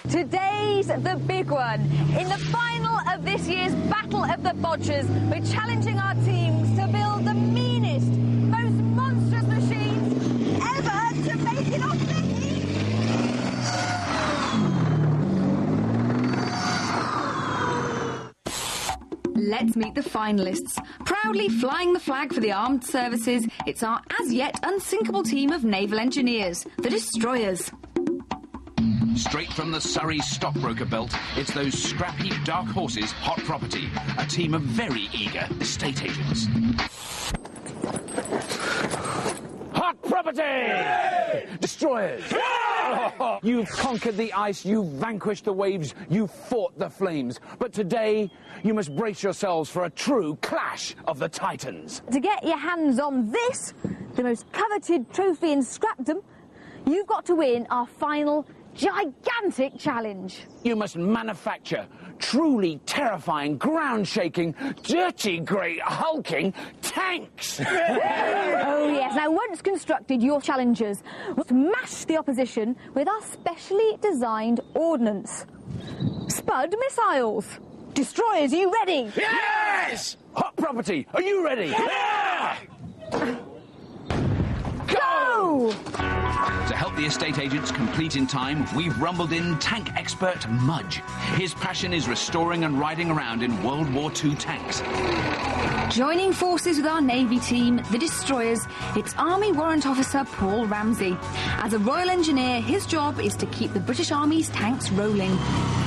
Today's the big one. In the final of this year's Battle of the Bodgers, we're challenging our teams to build the meanest, most monstrous machines ever to make it off their feet. Let's meet the finalists. Proudly flying the flag for the armed services, it's our as-yet unsinkable team of naval engineers, the Destroyers. Straight from the Surrey stockbroker belt, it's those scrappy dark horses, Hot Property, a team of very eager estate agents. Hot Property! Yay! Destroyers! Yeah! You've conquered the ice, you've vanquished the waves, you've fought the flames. But today, you must brace yourselves for a true clash of the titans. To get your hands on this, the most coveted trophy in Scrapdom, you've got to win our final gigantic challenge. You must manufacture truly terrifying, ground-shaking, dirty, great, hulking tanks! Oh, yes. Now, once constructed, your challengers will smash the opposition with our specially designed ordnance. Spud missiles. Destroyers, are you ready? Yes! Hot Property, are you ready? Yeah! Go! To help the estate agents complete in time, we've rumbled in tank expert Mudge. His passion is restoring and riding around in World War II tanks. Joining forces with our Navy team, the Destroyers, it's Army Warrant Officer Paul Ramsey. As a Royal Engineer, his job is to keep the British Army's tanks rolling.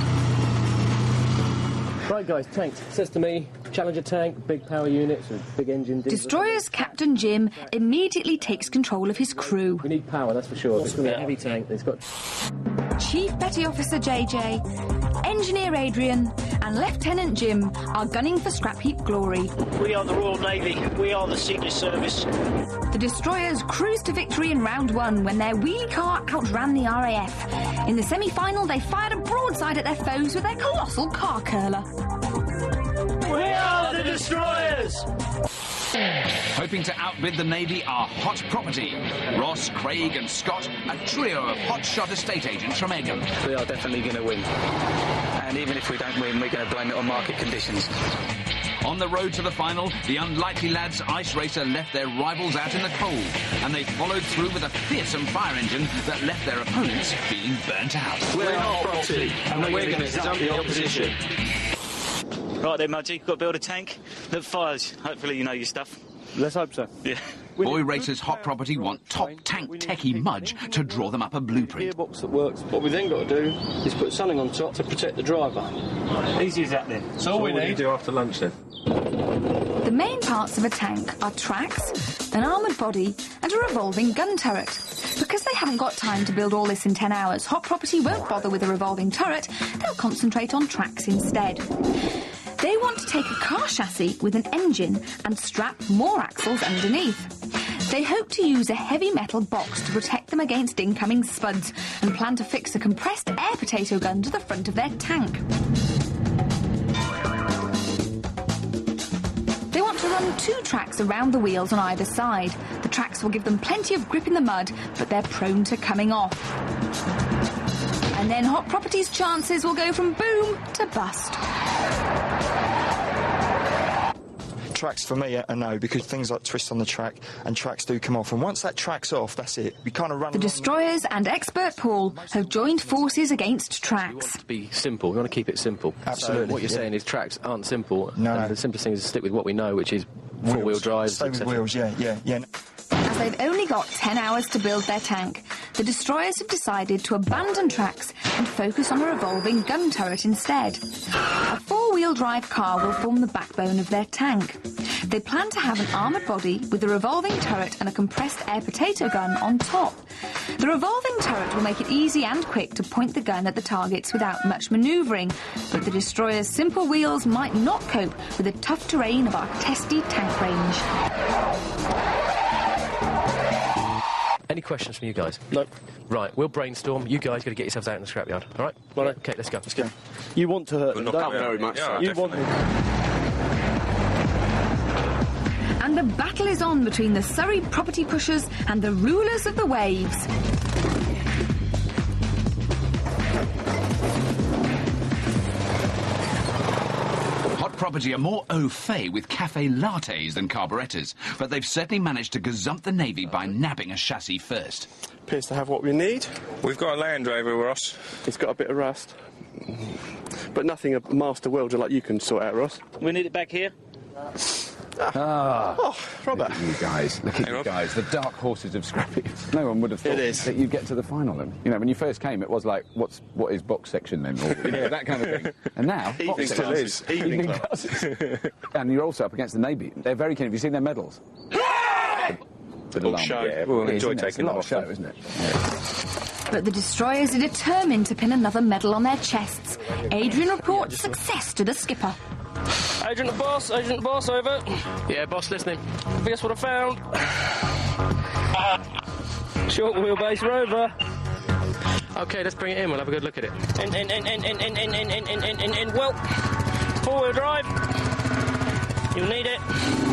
Right, guys, tanks. Says to me, Challenger tank, big power units with big engine. Destroyers Captain Jim immediately takes control of his crew. We need power, that's for sure. It's going to be a heavy tank. It's got Chief Petty Officer JJ, Engineer Adrian, and Lieutenant Jim are gunning for scrap heap glory. We are the Royal Navy. We are the Secret Service. The Destroyers cruised to victory in round one when their wheelie car outran the RAF. In the semi-final, they fired a broadside at their foes with their colossal car curler. We are the Destroyers! Hoping to outbid the Navy are Hot Property. Ross, Craig and Scott, a trio of hotshot estate agents from Egham. We are definitely going to win. And even if we don't win, we're going to blame it on market conditions. On the road to the final, the unlikely lads Ice Racer left their rivals out in the cold, and they followed through with a fearsome fire engine that left their opponents feeling burnt out. We're Hot Property, and we're going to dump the opposition. Right then, Mudgy, got to build a tank that fires. Hopefully you know your stuff. Let's hope so. Yeah. Boy Racers Hot Property want top tank techie Mudge to draw them up a blueprint. Gearbox that works. What we then got to do is put something on top to protect the driver. Easy as that then. So all we need to do after lunch then. The main parts of a tank are tracks, an armoured body, and a revolving gun turret. Because they haven't got time to build all this in 10 hours, Hot Property won't bother with a revolving turret, they'll concentrate on tracks instead. They want to take a car chassis with an engine and strap more axles underneath. They hope to use a heavy metal box to protect them against incoming spuds and plan to fix a compressed air potato gun to the front of their tank. They want to run 2 tracks around the wheels on either side. The tracks will give them plenty of grip in the mud, but they're prone to coming off. And then Hot Property's chances will go from boom to bust. Tracks for me are no, because things like twist on the track and tracks do come off, and once that track's off, that's it. We kind of run. The Destroyers and expert Paul have joined forces against tracks. We want it to be simple. We want to keep it simple. Absolutely. So what you're saying is tracks aren't simple. No. And the simplest thing is to stick with what we know, which is four-wheel drives. Stay with wheels, yeah. As they've only got 10 hours to build their tank, the Destroyers have decided to abandon tracks and focus on a revolving gun turret instead. A 4-wheel drive car will form the backbone of their tank. They plan to have an armoured body with a revolving turret and a compressed air potato gun on top. The revolving turret will make it easy and quick to point the gun at the targets without much manoeuvring, but the Destroyer's simple wheels might not cope with the tough terrain of our testy tank range. Any questions from you guys? No. Right, we'll brainstorm. You guys got to get yourselves out in the scrapyard, all right? Right. Okay, let's go. Let's go. You want to hurt them, Not don't you? very much. Yeah, you want them. And the battle is on between the Surrey property pushers and the rulers of the waves. Property are more au fait with cafe lattes than carburettors, but they've certainly managed to gazump the Navy by nabbing a chassis first. Appears to have what we need. We've got a Land Rover, Ross. It's got a bit of rust. But nothing a master welder like you can sort out, Ross. We need it back here. Ah. Oh, Robert. Look at you guys. Look at you guys. The dark horses of Scrappy. No one would have thought that you'd get to the final then. You know, when you first came, it was like, what is box section then? Or, you know, that kind of thing. And now, Evening box classes. section Evening classes. And you're also up against the Navy. They're very keen. Have you seen their medals? All show. Yeah, We'll enjoy isn't it? taking It's a them lot off of show, them. isn't it? But the destroyers are determined to pin another medal on their chests. Adrian reports success to the skipper. Agent the boss, over. Yeah, boss, listening. Guess what I found? Short wheelbase rover. Okay, let's bring it in. We'll have a good look at it. In. Well, four-wheel drive. You'll need it.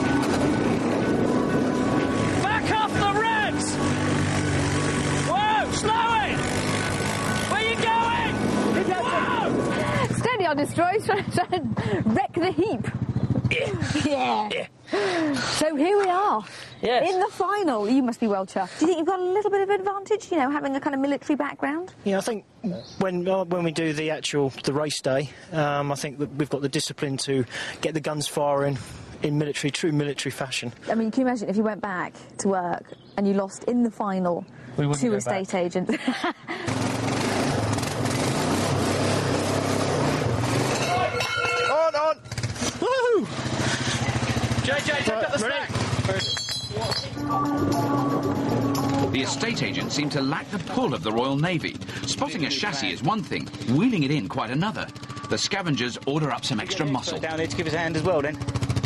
Back off the revs! Whoa, slow it! Where you going? Whoa! Steady on destroyers trying to wreck the heap. Yeah. So here we are. Yes. In the final. You must be well chuffed. Do you think you've got a little bit of advantage, you know, having a kind of military background? Yeah, I think when we do the race day, I think that we've got the discipline to get the guns firing in true military fashion. I mean, can you imagine if you went back to work and you lost in the final to estate agents? On! Woohoo! JJ, take up the stack. The estate agents seem to lack the pull of the Royal Navy. Spotting a chassis is one thing, wheeling it in quite another. The scavengers order up some extra muscle. Down here to give us a hand as well, then.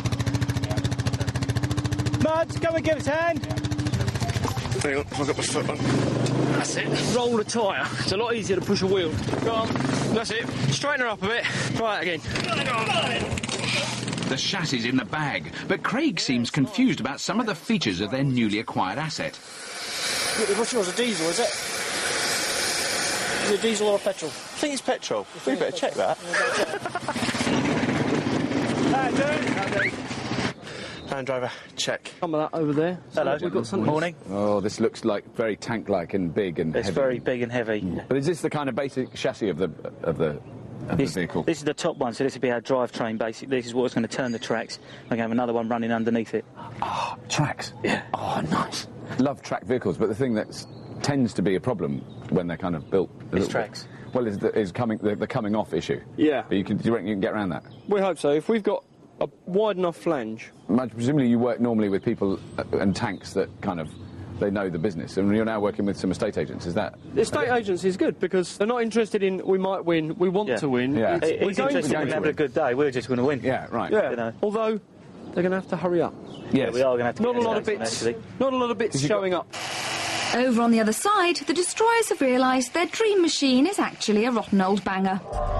Muds, come and give us a hand! Hang on, I've got my foot on. That's it. Roll the tyre. It's a lot easier to push a wheel. Go on. That's it. Straighten her up a bit. Try it again. The chassis in the bag, but Craig seems confused about some of the features of their newly acquired asset. What's yours, a diesel, is it? Is it a diesel or a petrol? I think it's petrol. We better check that. Land Rover, check. Some of that over there. Hello. We've got something. Morning. Oh, this looks like very tank-like and big and It's heavy. very big and heavy. But is this the kind of basic chassis of the vehicle? This is the top one, so this would be our drivetrain, basically. This is what's going to turn the tracks. We're going to have another one running underneath it. Oh, tracks? Yeah. Oh, nice. Love track vehicles, but the thing that tends to be a problem when they're kind of built... It's tracks. Well, is the coming off issue. Yeah. But do you reckon you can get around that? We hope so. If we've got a wide enough flange. Presumably you work normally with people and tanks that kind of... They know the business, and you're now working with some estate agents, is that... The estate agents is good, because they're not interested in we might win, we want to win. Yeah. It's interesting in having a good day. We're just going to win. Yeah, right. Yeah, You know. although they're going to have to hurry up. Yes. We are going to have to Not a get lot of this bits, actually. not a lot of bits showing up. Over on the other side, the destroyers have realised their dream machine is actually a rotten old banger.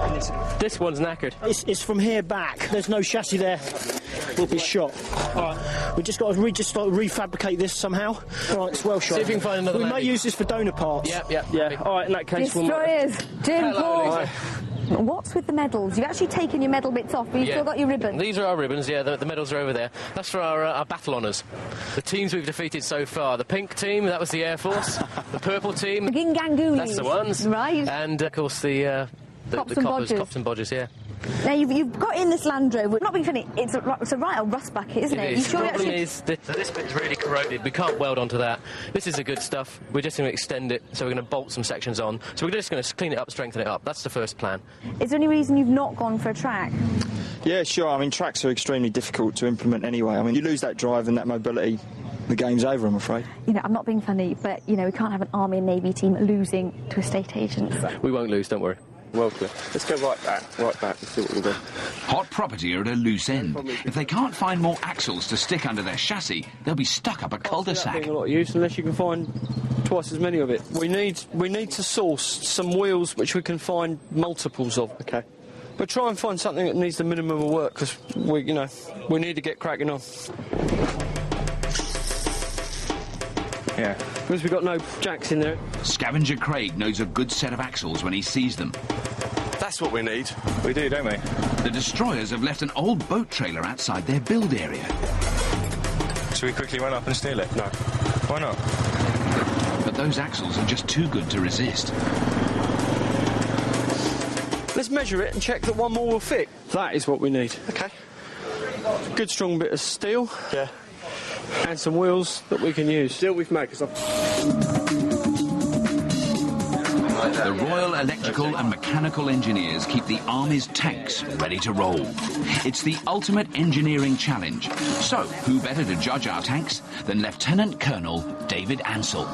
This one's knackered. It's from here back. There's no chassis there. We'll be shot. All right. We just got to refabricate this somehow. All right, it's well shot. See if you can find another We may Navy. use this for donor parts. Yeah. All right, in that case, Destroyers, Jim, Paul. Lisa. What's with the medals? You've actually taken your medal bits off, but you've still got your ribbon. These are our ribbons, yeah, the medals are over there. That's for our battle honours. The teams we've defeated so far. The pink team, that was the Air Force. The purple team, The Gingangoolies. that's the ones. Right. And, of course, the Cops and Bodgers. Cops and Bodgers, yeah. Now, you've got in this Land Rover. Not being funny, it's a right old rust bucket, isn't it? It You is. sure The you problem actually... is that this bit's really corroded. We can't weld onto that. This is the good stuff. We're just going to extend it, so we're going to bolt some sections on. So we're just going to clean it up, strengthen it up. That's the first plan. Is there any reason you've not gone for a track? Yeah, sure. I mean, tracks are extremely difficult to implement anyway. I mean, you lose that drive and that mobility, the game's over, I'm afraid. You know, I'm not being funny, but, you know, we can't have an Army and Navy team losing to estate agents. We won't lose, don't worry. Well clear. Let's go right back, and see what we'll do. Hot Property are at a loose end. If they can't find more axles to stick under their chassis, they'll be stuck up a cul-de-sac. Being a lot of use unless you can find twice as many of it. We need to source some wheels which we can find multiples of. Okay. But try and find something that needs the minimum of work, because we need to get cracking on. Yeah. Because we've got no jacks in there. Scavenger Craig knows a good set of axles when he sees them. That's what we need. We do, don't we? The destroyers have left an old boat trailer outside their build area. Should we quickly run up and steal it? No. Why not? But those axles are just too good to resist. Let's measure it and check that one more will fit. That is what we need. Okay. Good strong bit of steel. Yeah. And some wheels that we can use. Deal with me, because The Royal Electrical and Mechanical Engineers keep the Army's tanks ready to roll. It's the ultimate engineering challenge. So, who better to judge our tanks than Lieutenant Colonel David Ansell?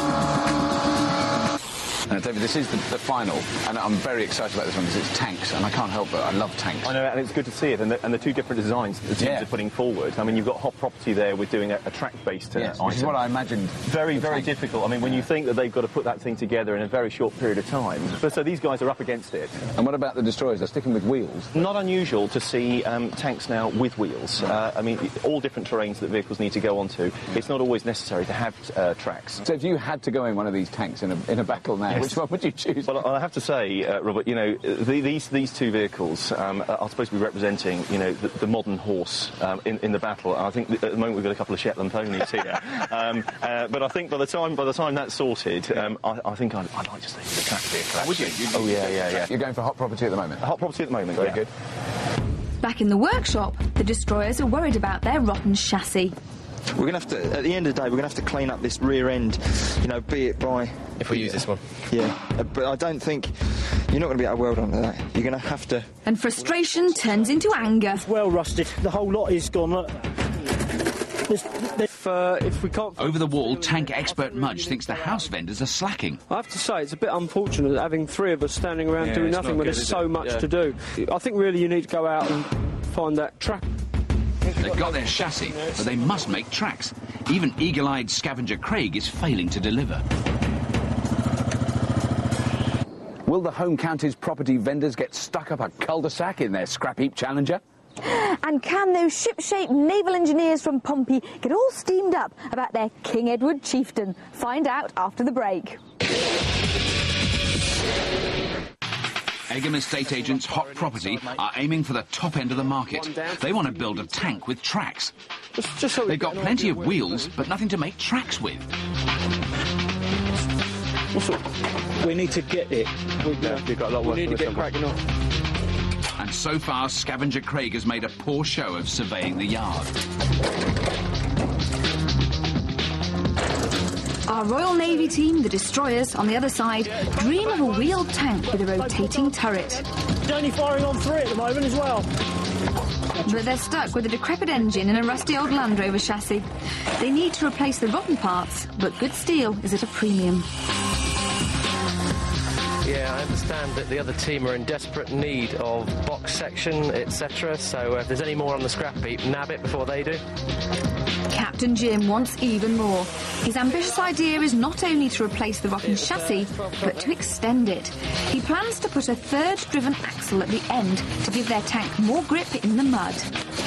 David, this is the final, and I'm very excited about this one because it's tanks, and I can't help but I love tanks. I know, and it's good to see it, and the two different designs that the teams are putting forward. I mean, you've got Hot Property there with doing a track-based item. Which is what I imagined. Very, very difficult. I mean, when you think that they've got to put that thing together in a very short period of time. But so these guys are up against it. And what about the destroyers? They're sticking with wheels. Not unusual to see tanks now with wheels. I mean, all different terrains that vehicles need to go onto. It's not always necessary to have tracks. So if you had to go in one of these tanks in a battle now, which one would you choose? Well, I have to say, Robert, you know, these two vehicles are supposed to be representing, you know, the modern horse in the battle. And I think at the moment we've got a couple of Shetland ponies here. But I think by the time that's sorted, I think I'd like to stay with the track vehicle. Would you? Oh yeah. You're going for Hot Property at the moment? Hot Property at the moment. Very good. Back in the workshop, the destroyers are worried about their rotten chassis. We're going to have to, at the end of the day, we're going to have to clean up this rear end, you know, be it by... If we use this one. Yeah, but I don't think... You're not going to be able to weld onto that. You're going to have to... And frustration turns into anger. It's well rusted. The whole lot is gone. Look. If we can't... Over the wall, tank expert Mudge thinks the house vendors are slacking. I have to say, it's a bit unfortunate having three of us standing around doing nothing when there's so much to do. I think really you need to go out and find that track. They've got their chassis, but they must make tracks. Even eagle-eyed scavenger Craig is failing to deliver. Will the home county's property vendors get stuck up a cul-de-sac in their scrap heap Challenger? And can those ship-shaped naval engineers from Pompey get all steamed up about their King Edward chieftain? Find out after the break. Egham estate agents Hot Property are aiming for the top end of the market. They want to build a tank with tracks. They've got plenty of wheels, but nothing to make tracks with. We need to get it. You've got a lot of work. We need to get cracking on. And so far, Scavenger Craig has made a poor show of surveying the yard. Our Royal Navy team, the destroyers, on the other side, dream of a wheeled tank with a rotating turret. It's only firing on 3 at the moment as well. But they're stuck with a decrepit engine and a rusty old Land Rover chassis. They need to replace the rotten parts, but good steel is at a premium. Yeah, I understand that the other team are in desperate need of box section, etc. So if there's any more on the scrap heap, nab it before they do. Captain Jim wants even more. His ambitious idea is not only to replace the rotten chassis, but to extend it. He plans to put a third-driven axle at the end to give their tank more grip in the mud.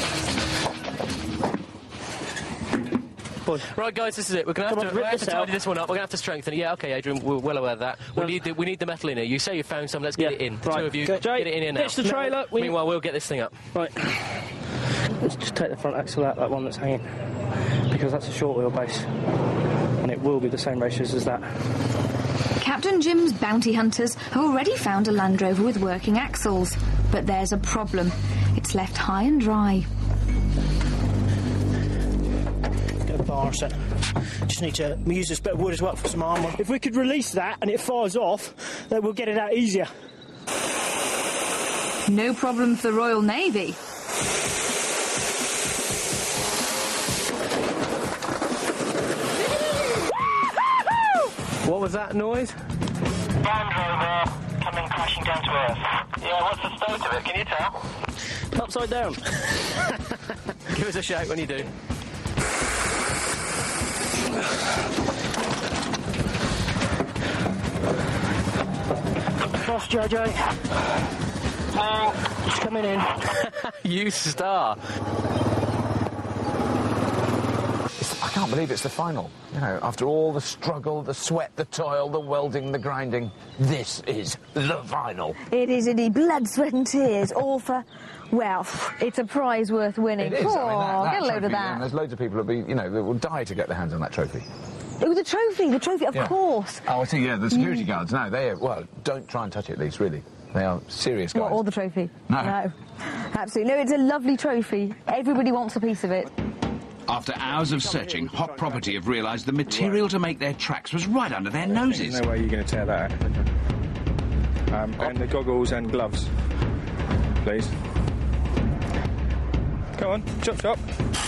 Right, guys, this is it. We're going to have to tidy this one up. We're going to have to strengthen it. Yeah, OK, Adrian, we're well aware of that. We need the metal in here. You say you found some. Let's get it in. The two of you, get it in here now. It's the trailer. Meanwhile, we'll get this thing up. Right. Let's just take the front axle out, that one that's hanging, because that's a short wheelbase, and it will be the same ratios as that. Captain Jim's bounty hunters have already found a Land Rover with working axles. But there's a problem. It's left high and dry. Get a bar set. Just need to use this bit of wood as well for some armour. If we could release that and it fires off, then we'll get it out easier. No problem for the Royal Navy. What was that noise? Land Rover coming crashing down to Earth. Yeah, what's the state of it? Can you tell? Upside down. Give us a shout when you do. Cross, JJ. It's coming in. You star. I can't believe it's the final. You know, after all the struggle, the sweat, the toil, the welding, the grinding, this is the final. It is indeed blood, sweat and tears, all for, well, it's a prize worth winning. It is. Oh, I mean, get a load trophy, of that. and there's loads of people that will die to get their hands on that trophy. It was a trophy, of Yeah. course. Oh, I see, yeah, the security guards, no, don't try and touch it, these, really. They are serious guys. What, all the trophy? No. Absolutely. No, it's a lovely trophy. Everybody wants a piece of it. After hours of searching, Hot Property have realised the material to make their tracks was right under their noses. There's no way you're going to tear that out. And the goggles and gloves, please. Come on, chop chop.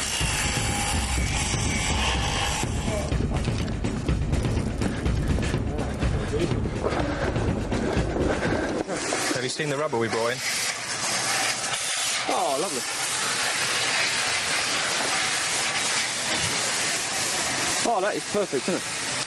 Have you seen the rubber we brought in? Oh, lovely. Oh, that is perfect, isn't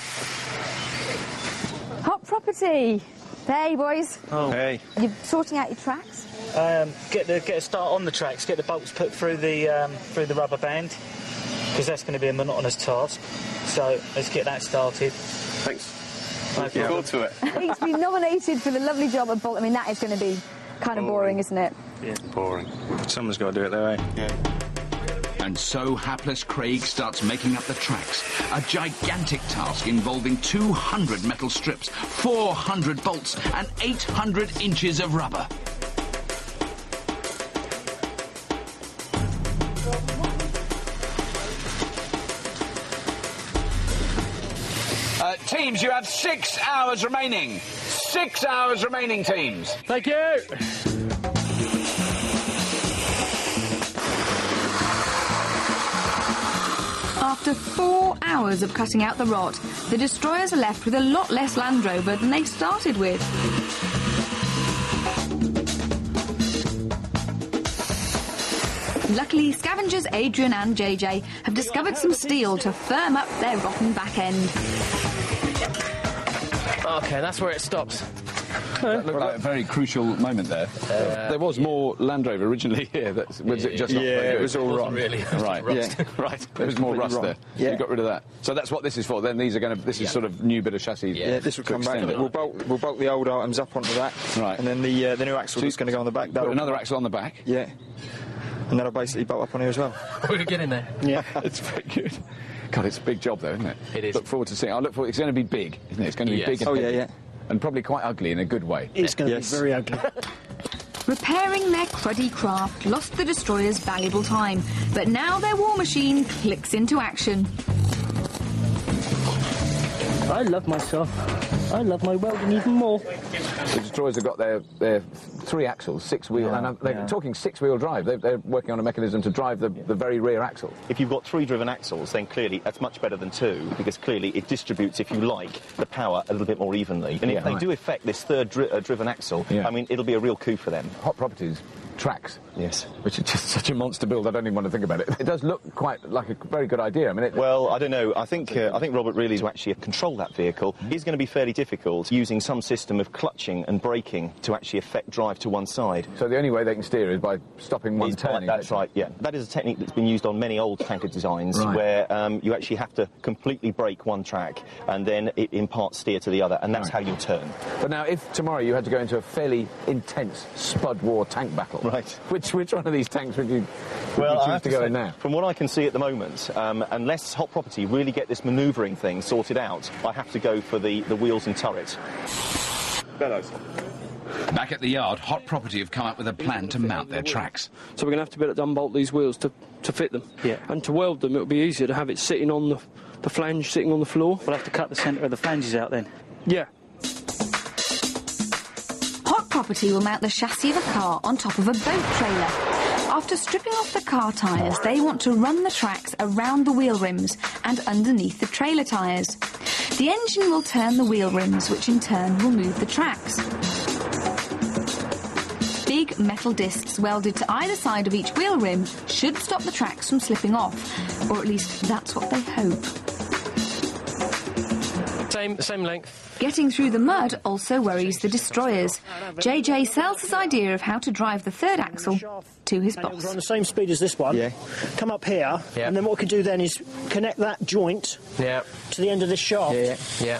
it? Hot Property. Hey, boys. Oh. Hey. You're sorting out your tracks? Get a start on the tracks, get the bolts put through the rubber band, because that's going to be a monotonous task. So let's get that started. Thanks. Looking forward to it. He's been nominated for the lovely job at Bolt. I mean, that is going to be kind of boring, isn't it? Yeah, boring. Someone's got to do it though, eh? Yeah. And so hapless Craig starts making up the tracks. A gigantic task involving 200 metal strips, 400 bolts and 800 inches of rubber. Teams, you have 6 hours remaining. 6 hours remaining, teams. Thank you. After 4 hours of cutting out the rot, the destroyers are left with a lot less Land Rover than they started with. Luckily, scavengers Adrian and JJ have discovered some steel to firm up their rotten back end. OK, that's where it stops. That looked like a very crucial moment there. There was more Land Rover originally here. Was it just not very good? It was all rotten. Really. Right, Yeah. right. There was more rust there. Yeah. So you got rid of that. So that's what this is for. Then these are going to. This is sort of new bit of chassis. Yeah, this will to come back. extend it. We'll bolt the old items up onto that. Right. And then the new axle that's going to go on the back. Put another axle on the back. Yeah. And that'll basically bolt up on here as well. We're going to get in there. Yeah, it's very good. God, it's a big job, though, isn't it? It is. Look forward to seeing. I look forward. It's going to be big, isn't it? It's going to be big. And Oh, yeah, heavy. yeah. And probably quite ugly in a good way. It's going to be very ugly. Repairing their cruddy craft lost the destroyers valuable time, but now their war machine clicks into action. I love myself. I love my welding even more. The destroyers have got their 3 axles, 6-wheel, and they're talking 6-wheel drive. They're working on a mechanism to drive the very rear axle. If you've got 3 driven axles, then clearly that's much better than 2, because clearly it distributes, if you like, the power a little bit more evenly. And if they do affect this third driven axle, I mean, it'll be a real coup for them. Hot Properties tracks. Yes. Which is just such a monster build, I don't even want to think about it. It does look quite like a very good idea. I mean, well, I don't know. I think Robert really, to actually control that vehicle, is going to be fairly difficult, using some system of clutching and braking to actually affect drive to one side. So the only way they can steer is by stopping one turning. That's right, yeah. That is a technique that's been used on many old tanker designs, where you actually have to completely brake one track and then it imparts steer to the other, and that's how you turn. But now, if tomorrow you had to go into a fairly intense Spud War tank battle, which one of these tanks would you choose to go in now? From what I can see at the moment, unless Hot Property really get this manoeuvring thing sorted out, I have to go for the wheels and turret. Bellows. Back at the yard, Hot Property have come up with a plan to mount their tracks. So we're going to have to be able to unbolt these wheels to fit them. Yeah. And to weld them, it'll be easier to have it sitting on the flange, sitting on the floor. We'll have to cut the centre of the flanges out then. Yeah. Hot Property will mount the chassis of a car on top of a boat trailer. After stripping off the car tyres, they want to run the tracks around the wheel rims and underneath the trailer tyres. The engine will turn the wheel rims, which in turn will move the tracks. Big metal discs welded to either side of each wheel rim should stop the tracks from slipping off, or at least that's what they hope. So same length. Getting through the mud also worries the destroyers. JJ sells his idea of how to drive the third axle to his boss. We're on the same speed as this one. Yeah. Come up here, and then what we can do then is connect that joint to the end of this shaft. Yeah.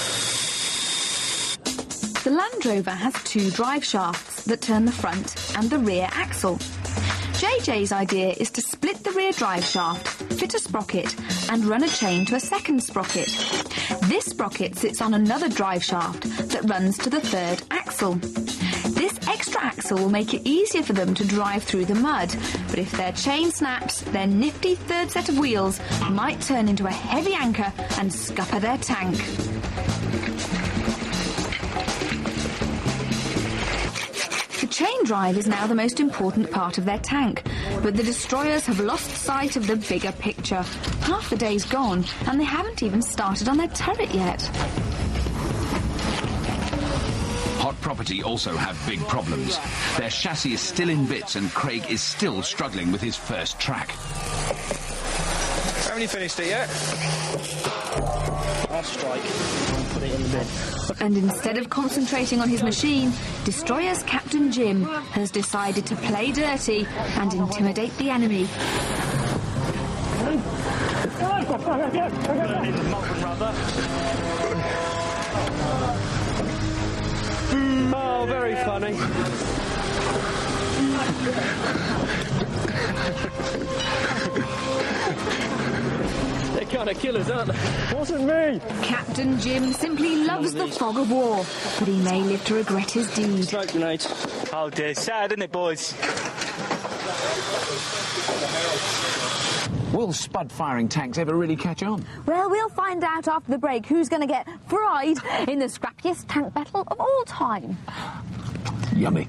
The Land Rover has 2 drive shafts that turn the front and the rear axle. JJ's idea is to split the rear drive shaft, fit a sprocket and run a chain to a second sprocket. This sprocket sits on another drive shaft that runs to the third axle. This extra axle will make it easier for them to drive through the mud, but if their chain snaps, their nifty third set of wheels might turn into a heavy anchor and scupper their tank. The chain drive is now the most important part of their tank, but the destroyers have lost sight of the bigger picture. Half the day's gone, and they haven't even started on their turret yet. Hot Property also have big problems. Their chassis is still in bits and Craig is still struggling with his first track. Haven't you finished it yet? I'll strike and put it in the bin. And instead of concentrating on his machine, Destroyer's Captain Jim has decided to play dirty and intimidate the enemy. Oh, very funny. They're kind of killers, aren't they? Wasn't me! Captain Jim simply loves the fog of war, but he may live to regret his deed. Smoke grenade. Oh dear, sad, isn't it, boys? Will spud-firing tanks ever really catch on? Well, we'll find out after the break who's going to get fried in the scrappiest tank battle of all time. Yummy.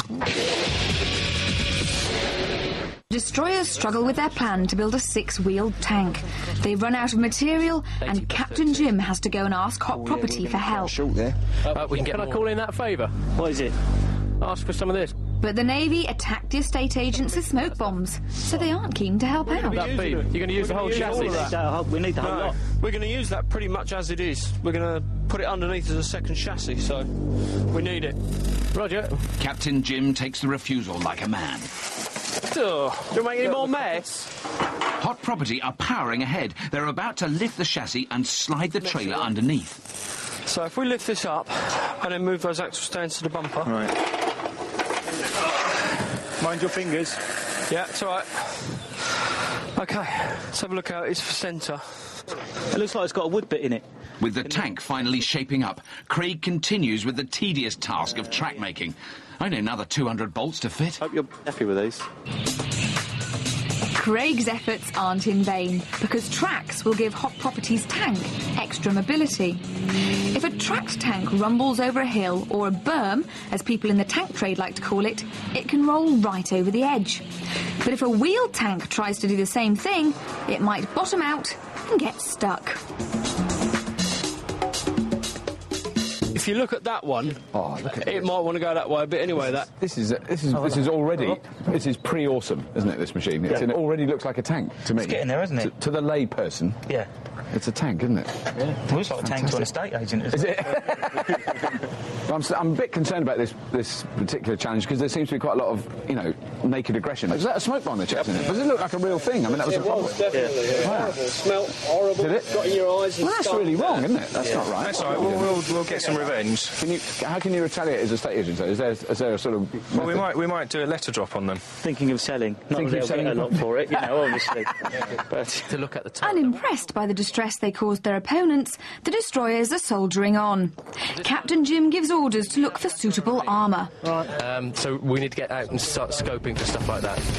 Destroyers struggle with their plan to build a 6-wheeled tank. They've run out of material, and Captain Jim has to go and ask Hot Property for help. There. Can I call in that favour? What is it? Ask for some of this. But the Navy attacked the estate agents with smoke bombs, so they aren't keen to help out. That beam. You're going to use the whole chassis? We need the whole lot. We're going to use that pretty much as it is. We're going to put it underneath as a second chassis, so we need it. Roger. Captain Jim takes the refusal like a man. Don't make any more mess. Hot Property are powering ahead. They're about to lift the chassis and slide the trailer underneath. So if we lift this up and then move those axle stands to the bumper. Right. Mind your fingers. Yeah, it's all right. OK, let's have a look out. It's for centre. It looks like it's got a wood bit in it. With the tank finally shaping up, Craig continues with the tedious task of track making. Only another 200 bolts to fit. Hope you're happy with these. Craig's efforts aren't in vain, because tracks will give Hot Property's tank extra mobility. If a tracked tank rumbles over a hill, or a berm, as people in the tank trade like to call it, it can roll right over the edge. But if a wheeled tank tries to do the same thing, it might bottom out and get stuck. If you look at that one, it might want to go that way a bit anyway. This is pre-awesome, isn't it? This machine. It already looks like a tank to me. It's getting there, isn't it? To the lay person. Yeah. It's a tank, isn't it? Yeah. It looks like a tank to an estate agent. Is it? I'm a bit concerned about this particular challenge because there seems to be quite a lot of, naked aggression. Is that a smoke bomb they're chasing it? Does it look like a real thing? I mean, that was a problem. Definitely. Wow. Horrible. Smelt horrible. Did it? Got in your eyes. Well, that's really wrong, isn't it? That's not right. That's all right. We'll get some revenge. How can you retaliate as a estate agent? Is there a sort of... Well, we might do a letter drop on them. Thinking of selling. Not that they'll get a lot for it, obviously. But to look at the time. Unimpressed by the distress they caused their opponents, the destroyers are soldiering on. Captain Jim gives orders to look for suitable armour. Right. So we need to get out and start scoping for stuff like that.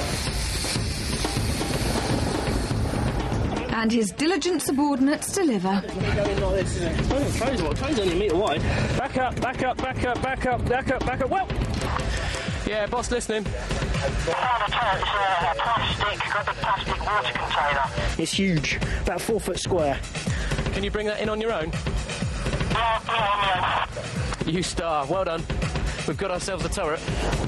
And his diligent subordinates deliver. Train's only a metre wide. Back up. Well. Yeah, boss, listening. Found a turret. It's got the plastic water container. It's huge, about 4 foot square. Can you bring that in on your own? Yeah. You star. Well done. We've got ourselves a turret.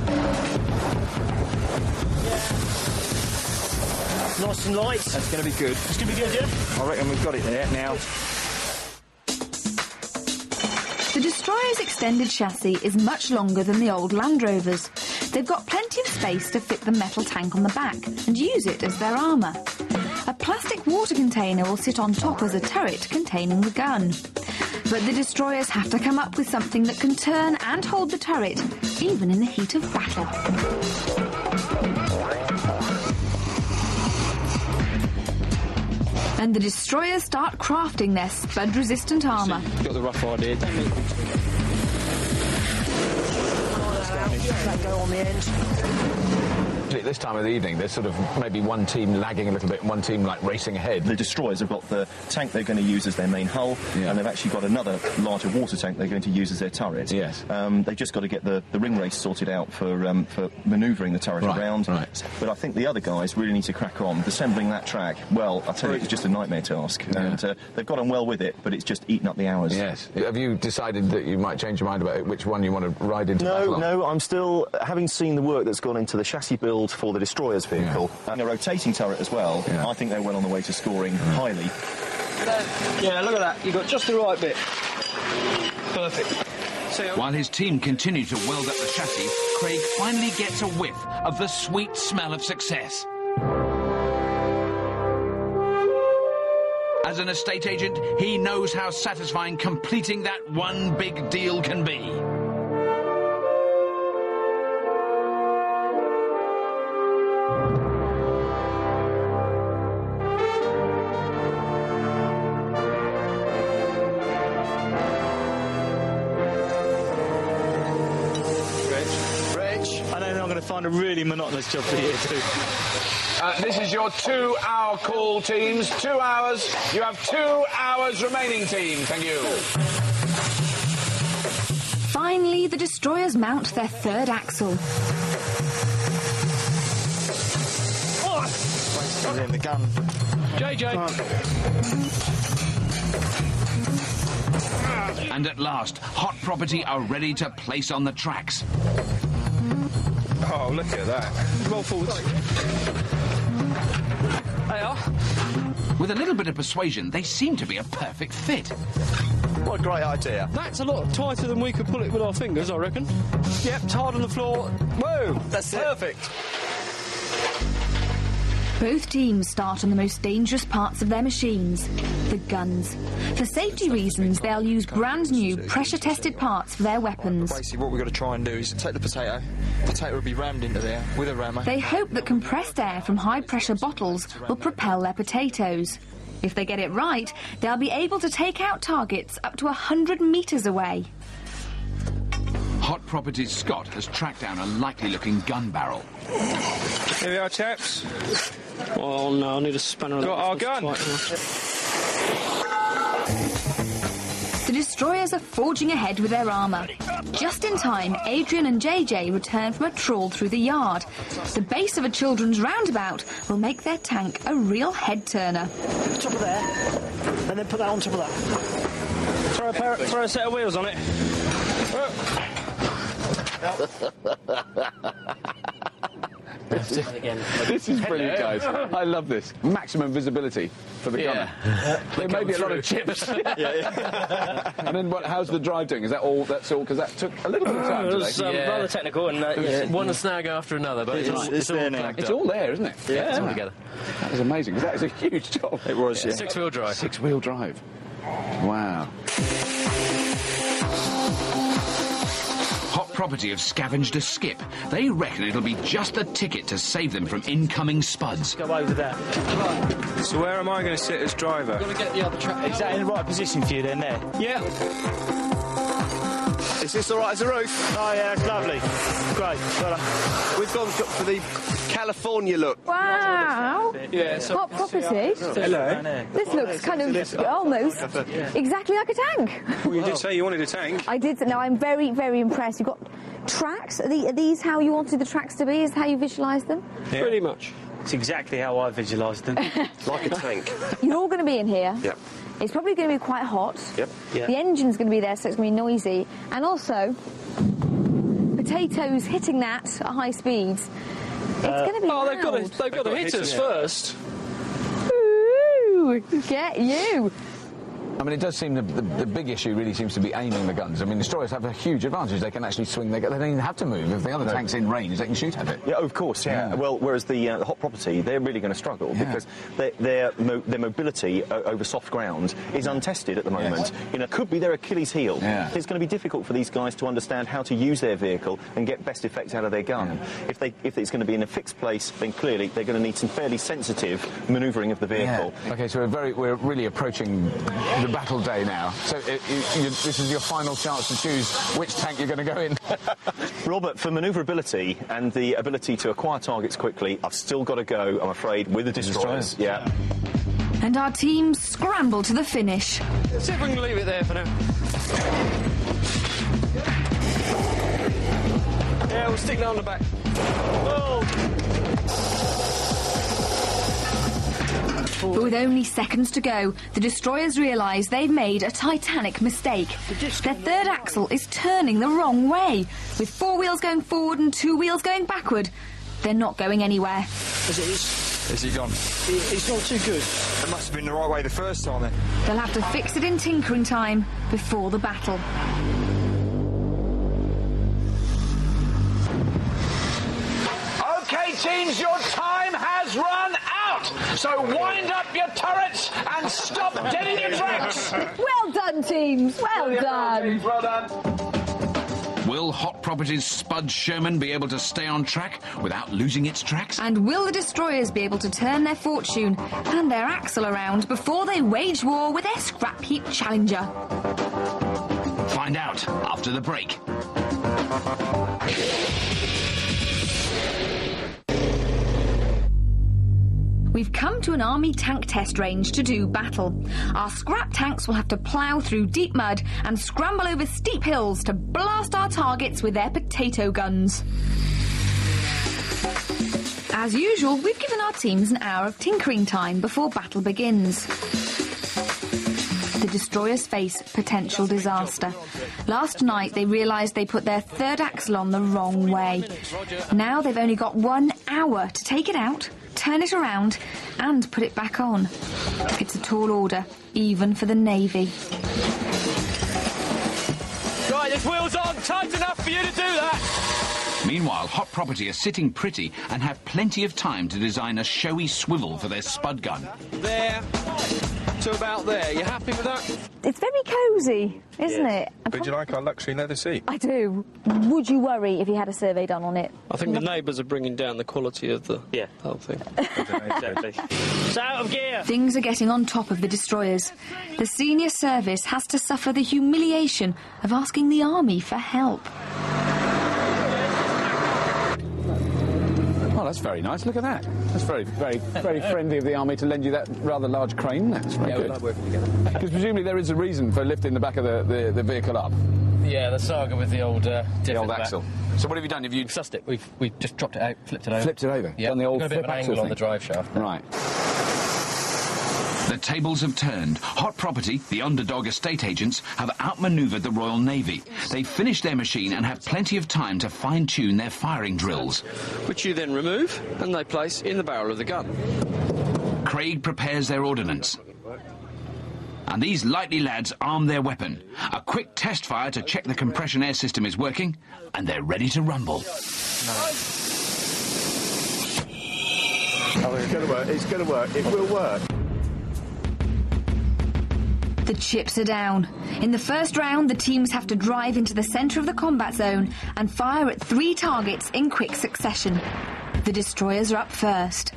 Nice and light. That's going to be good. It's going to be good, yeah? I reckon we've got it there now. Destroyer's extended chassis is much longer than the old Land Rovers. They've got plenty of space to fit the metal tank on the back and use it as their armour. A plastic water container will sit on top as a turret containing the gun. But the destroyers have to come up with something that can turn and hold the turret, even in the heat of battle. And the destroyers start crafting their spud-resistant armour. Got the rough idea. That go on the end. At this time of the evening, there's sort of maybe one team lagging a little bit and one team like racing ahead. The destroyers have got the tank they're going to use as their main hull, and they've actually got another larger water tank they're going to use as their turret. Yes. They've just got to get the ring race sorted out for manoeuvring the turret around. Right. But I think the other guys really need to crack on. Assembling that track, well, I tell you, it's just a nightmare task. And they've got on well with it, but it's just eaten up the hours. Yes. Have you decided that you might change your mind about which one you want to ride into battle on? No, I'm still, having seen the work that's gone into the chassis build for the destroyer's vehicle, and a rotating turret as well, I think they're well on the way to scoring highly. Yeah, look at that. You got just the right bit. Perfect. While his team continue to weld up the chassis, Craig finally gets a whiff of the sweet smell of success. As an estate agent, he knows how satisfying completing that one big deal can be. Find a really monotonous job for you too. This is your 2-hour call, teams. 2 hours. You have 2 hours remaining, team. Thank you. Finally, the destroyers mount their third axle. In the gun. JJ. And at last, Hot Property are ready to place on the tracks. Oh, look at that. Roll forwards. They are. With a little bit of persuasion, they seem to be a perfect fit. What a great idea. That's a lot tighter than we could pull it with our fingers, I reckon. Yep, it's hard on the floor. Whoa, That's perfect. Both teams start on the most dangerous parts of their machines, the guns. For safety reasons, they'll use brand new, pressure-tested parts for their weapons. Basically, what we've got to try and do is take the potato. The potato will be rammed into there with a rammer. They hope that compressed air from high-pressure bottles will propel their potatoes. If they get it right, they'll be able to take out targets up to 100 metres away. Hot Properties Scott has tracked down a likely-looking gun barrel. Here we are, chaps. Oh no, I need a spanner. Got our gun. The destroyers are forging ahead with their armour. Just in time, Adrian and JJ return from a trawl through the yard. The base of a children's roundabout will make their tank a real head-turner. Top of there, and then put that on top of that. Throw a set of wheels on it. This is brilliant, guys. I love this. Maximum visibility for the gunner. There may be a lot of chips. And then how's the drive doing? Is that all? That's all? Because that took a little bit of time today. It's rather technical, and one snag after another, but it's all there now. It's all there, isn't it? Yeah, it's all together. That was amazing, because that is a huge job. It was, yeah. Six-wheel drive. Six-wheel drive. Wow. Hot Property have scavenged a skip. They reckon it'll be just the ticket to save them from incoming spuds. Go over there. So where am I going to sit as driver? Got to get the other track. Is that in the right position for you then there? Yeah. Is this all right as a roof? Oh yeah, it's lovely. Great. Well done. We've gone for the California look. Wow. Yeah. So Hot Property. Hello. This looks kind of almost exactly like a tank. Well, you did say you wanted a tank. I did. No, I'm very, very impressed. You've got tracks. Are these how you wanted the tracks to be? Is how you visualised them? Yeah. pretty much. It's exactly how I visualised them. Like a tank. You're all going to be in here. Yep. It's probably going to be quite hot. Yep. Yeah. The engine's going to be there, so it's going to be noisy. And also, potatoes hitting that at high speeds. It's going to be Oh, loud. they've got to hit us first. Ooh, get you. I mean, it does seem the big issue really seems to be aiming the guns. I mean, destroyers have a huge advantage. They can actually swing their guns. They don't even have to move. If the other tank's in range, they can shoot at it. Yeah, of course, yeah. Well, whereas the hot property, they're really going to struggle because their mobility over soft ground is untested at the moment. Yes. You know, could be their Achilles heel. Yeah. It's going to be difficult for these guys to understand how to use their vehicle and get best effect out of their gun. Yeah. If it's going to be in a fixed place, then clearly they're going to need some fairly sensitive manoeuvring of the vehicle. Yeah. OK, so we're really approaching the battle day now. So this is your final chance to choose which tank you're going to go in. Robert, for manoeuvrability and the ability to acquire targets quickly, I've still got to go, I'm afraid, with the destroyers. Yeah. And our teams scramble to the finish. Let's see if we can leave it there for now. Yeah, we'll stick that on the back. Oh. But with only seconds to go, the destroyers realise they've made a titanic mistake. Their third axle is turning the wrong way. With 4 wheels going forward and 2 wheels going backward, they're not going anywhere. As it is. Is he gone? It's not too good. It must have been the right way the first time then. They'll have to fix it in tinkering time before the battle. OK, teams, your time has run out. So wind up your turrets and stop dead in your tracks. Well done, teams. Well done. Well done. Will Hot Properties' Spud Sherman be able to stay on track without losing its tracks? And will the destroyers be able to turn their fortune and their axle around before they wage war with their scrap heap challenger? Find out after the break. We've come to an army tank test range to do battle. Our scrap tanks will have to plough through deep mud and scramble over steep hills to blast our targets with their potato guns. As usual, we've given our teams an hour of tinkering time before battle begins. The destroyers face potential disaster. Last night they realised they put their third axle on the wrong way. Now they've only got 1 hour to take it out, turn it around and put it back on. It's a tall order, even for the Navy. Right, this wheel's on. Tight enough for you to do that. Meanwhile, Hot Property are sitting pretty and have plenty of time to design a showy swivel for their spud gun. There to about there. You happy with that? It's very cosy, isn't it? But do you like our luxury leather seat? I do. Would you worry if you had a survey done on it? I think the neighbours are bringing down the quality of the whole thing. Exactly. It's out of gear. Things are getting on top of the destroyers. The senior service has to suffer the humiliation of asking the army for help. Oh, that's very nice. Look at that. That's very friendly of the army to lend you that rather large crane. That's very good. We like working together. Because presumably there is a reason for lifting the back of the vehicle up. Yeah, the saga with the old axle. So what have you done? Have you sussed it? We've just dropped it out, flipped it over. Flipped it over. Yeah, done the old got a bit flip of an axle angle on thing. the drive shaft. Right. The tables have turned. Hot Property, the underdog estate agents, have outmanoeuvred the Royal Navy. They've finished their machine and have plenty of time to fine-tune their firing drills. Which you then remove and they place in the barrel of the gun. Craig prepares their ordnance. And these lightly lads arm their weapon. A quick test fire to check the compression air system is working, and they're ready to rumble. Oh, it's going to work. It's going to work. It will work. The chips are down. In the first round, the teams have to drive into the centre of the combat zone and fire at 3 targets in quick succession. The destroyers are up first.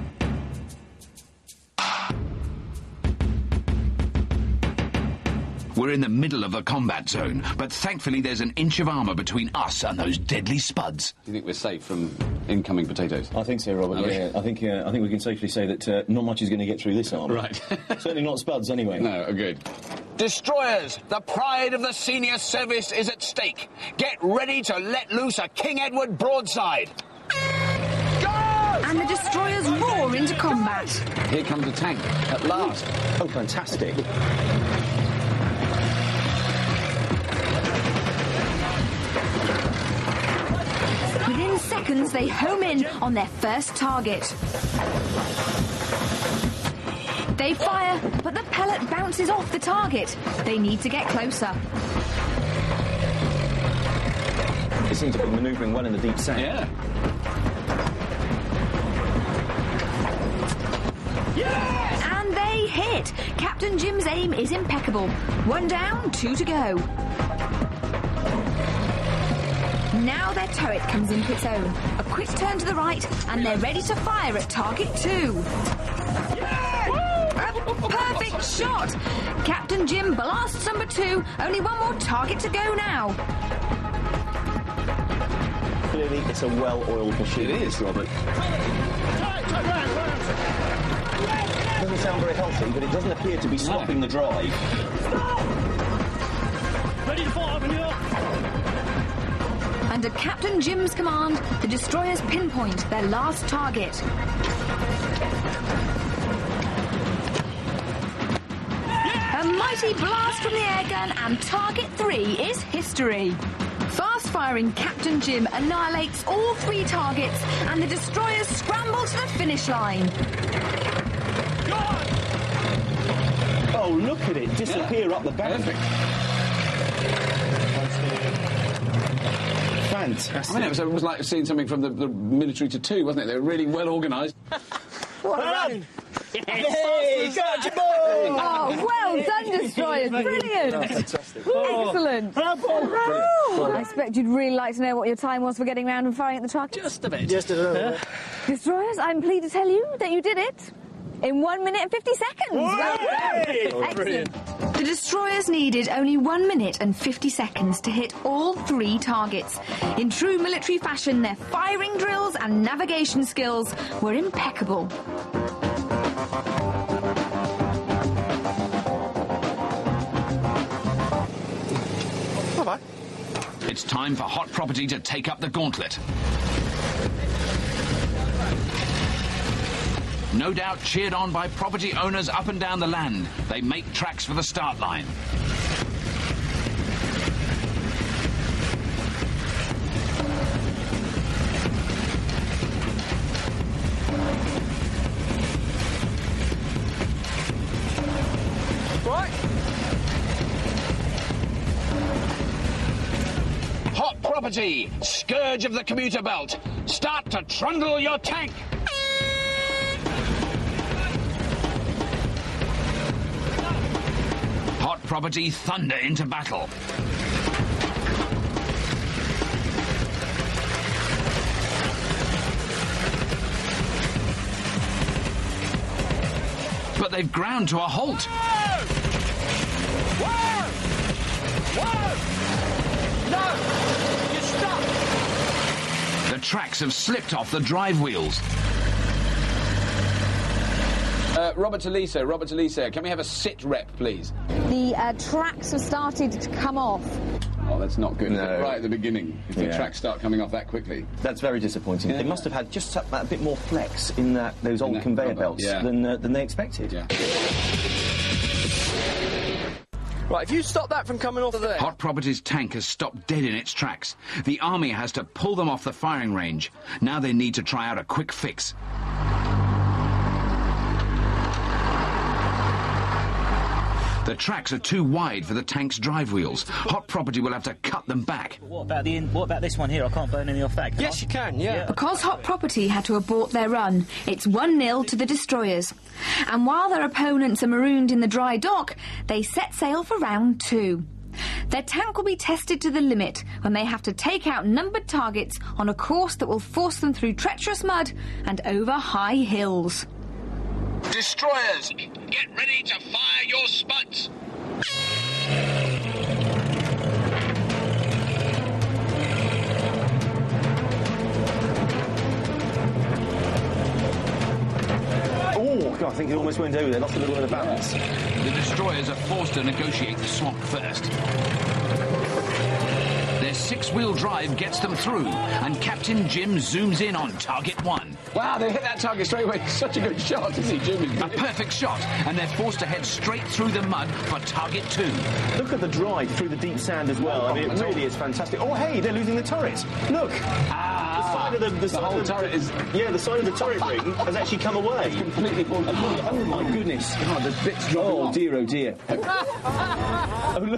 We're in the middle of the combat zone, but thankfully there's an inch of armour between us and those deadly spuds. Do you think we're safe from incoming potatoes? I think so, Robert. Yeah, I think we can safely say that not much is going to get through this arm. Right. Certainly not spuds, anyway. No, good. Destroyers, the pride of the senior service is at stake. Get ready to let loose a King Edward broadside. Go! And the destroyers roar into combat. Here comes a tank, at last. Oh, fantastic. Within seconds, they home in on their first target. They They fire, but the pellet bounces off the target. They need to get closer. They seem to be manoeuvring well in the deep sand. Yeah. And they hit. Captain Jim's aim is impeccable. 1 down, 2 to go. Now their turret comes into its own. A quick turn to the right, and they're ready to fire at target 2. A perfect shot! Captain Jim blasts number 2. Only one more target to go now. Clearly, it's a well-oiled machine. It is, Robert. Doesn't sound very healthy, but it doesn't appear to be stopping the drive. Ready to fire, New York. Under Captain Jim's command, the destroyers pinpoint their last target. A mighty blast from the airgun, and target 3 is history. Fast-firing Captain Jim annihilates all 3 targets, and the destroyers scramble to the finish line. Oh, look at it disappear up the bank. Fantastic. I mean, it was like seeing something from the military to 2, wasn't it? They were really well organised. What a run! Hey, oh, well done, destroyers. Brilliant. Oh, fantastic. Excellent. I expect you'd really like to know what your time was for getting round and firing at the target. Just a bit. Just a little bit. Destroyers, I'm pleased to tell you that you did it in 1 minute and 50 seconds. Excellent. The destroyers needed only 1 minute and 50 seconds to hit all 3 targets. In true military fashion, their firing drills and navigation skills were impeccable. Bye-bye. It's time for Hot Property to take up the gauntlet. No doubt cheered on by property owners up and down the land, they make tracks for the start line. Right. Hot Property, scourge of the commuter belt. Start to trundle your tank. Hot Property thunder into battle. But they've ground to a halt. Whoa! No! You stop! The tracks have slipped off the drive wheels. Robert Talisa, can we have a sit rep, please? The tracks have started to come off. Oh, that's not good. No. Right at the beginning, if the tracks start coming off that quickly. That's very disappointing. Yeah. They must have had just a bit more flex in those old conveyor belts than they expected. Yeah. Right, if you stop that from coming off there... Hot Property's tank has stopped dead in its tracks. The army has to pull them off the firing range. Now they need to try out a quick fix. The tracks are too wide for the tank's drive wheels. Hot Property will have to cut them back. What about this one here? I can't burn any off that, can I? Yes, you can, yeah. Because Hot Property had to abort their run, it's 1-0 to the destroyers. And while their opponents are marooned in the dry dock, they set sail for round 2. Their tank will be tested to the limit when they have to take out numbered targets on a course that will force them through treacherous mud and over high hills. Destroyers, get ready to fire your spuds. Oh, God, I think it almost went over there. Lost a little bit of balance. The destroyers are forced to negotiate the swamp first. Their 6-wheel drive gets them through, and Captain Jim zooms in on target 1. Wow, they hit that target straight away. Such a good shot, isn't he, Jim? A perfect shot, and they're forced to head straight through the mud for target 2. Look at the drive through the deep sand as well. I mean, it really is fantastic. Oh, hey, they're losing the turret. Look. side of the side whole of the turret is... Yeah, the side of the turret ring has actually come away. It's completely fallen. Oh my goodness. God, the bits dropping off. Dear, oh dear. Oh, look.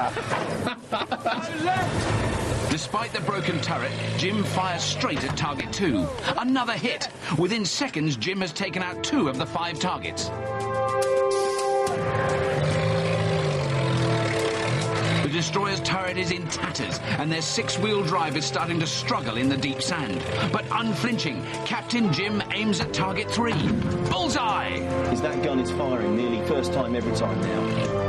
Despite the broken turret, Jim fires straight at target 2. Another hit. Within seconds, Jim has taken out 2 of the 5 targets. The destroyer's turret is in tatters, and their 6-wheel drive is starting to struggle in the deep sand. But unflinching, Captain Jim aims at target 3. Bullseye! Is that gun is firing nearly first time every time now.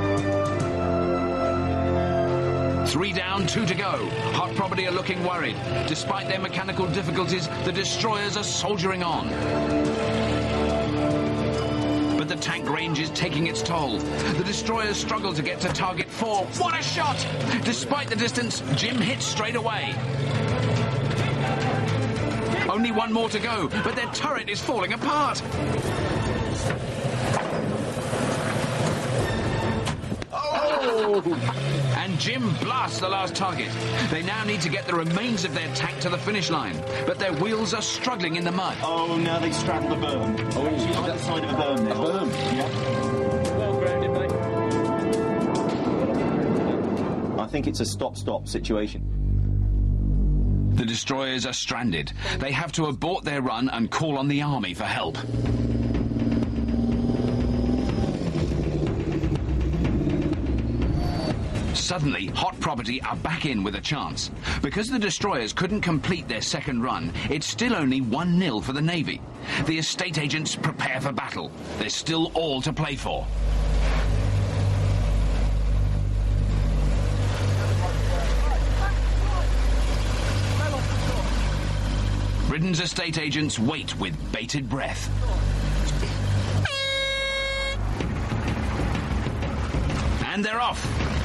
3 down, 2 to go. Hot Property are looking worried. Despite their mechanical difficulties, the destroyers are soldiering on. But the tank range is taking its toll. The destroyers struggle to get to target 4. What a shot! Despite the distance, Jim hits straight away. Only 1 more to go, but their turret is falling apart. And Jim blasts the last target. They now need to get the remains of their tank to the finish line, but their wheels are struggling in the mud. Oh, now they straddle the berm. Oh, she's on the side of a berm now. A berm? Yeah. Well grounded, mate. I think it's a stop-stop situation. The destroyers are stranded. They have to abort their run and call on the army for help. Suddenly, Hot Property are back in with a chance. Because the destroyers couldn't complete their second run, it's still only 1-0 for the Navy. The estate agents prepare for battle. There's still all to play for. Britain's estate agents wait with bated breath. And they're off.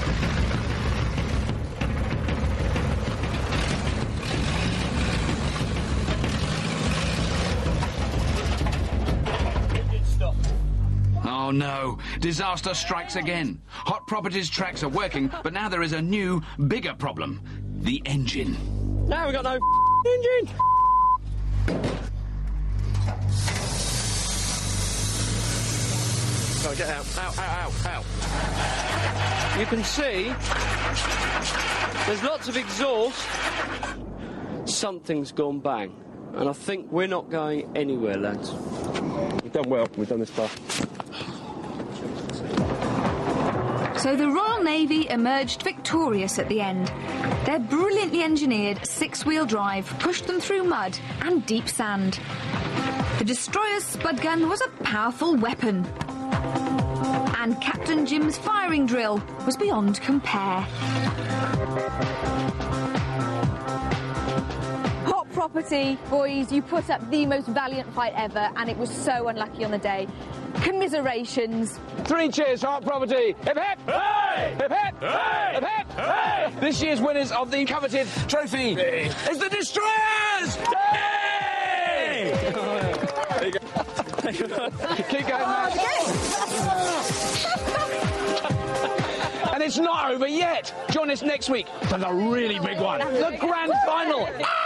Oh no, disaster strikes again. Hot Property's tracks are working, but now there is a new, bigger problem. The engine. Now we've got no engine! Go, get out. Out. You can see there's lots of exhaust. Something's gone bang. And I think we're not going anywhere, lads. We've done well. We've done this far. So the Royal Navy emerged victorious at the end. Their brilliantly engineered 6-wheel drive pushed them through mud and deep sand. The destroyer's spud gun was a powerful weapon. And Captain Jim's firing drill was beyond compare. Hot Property, boys, you put up the most valiant fight ever, and it was so unlucky on the day. Commiserations. 3 cheers for Hot Property. Hip hip! Hey! Hip hip! Hey! Hip hip! Hey! This year's winners of the coveted trophy is the Destroyers! Hey! Keep going, man. And it's not over yet. Join us next week for the really big one, the grand final.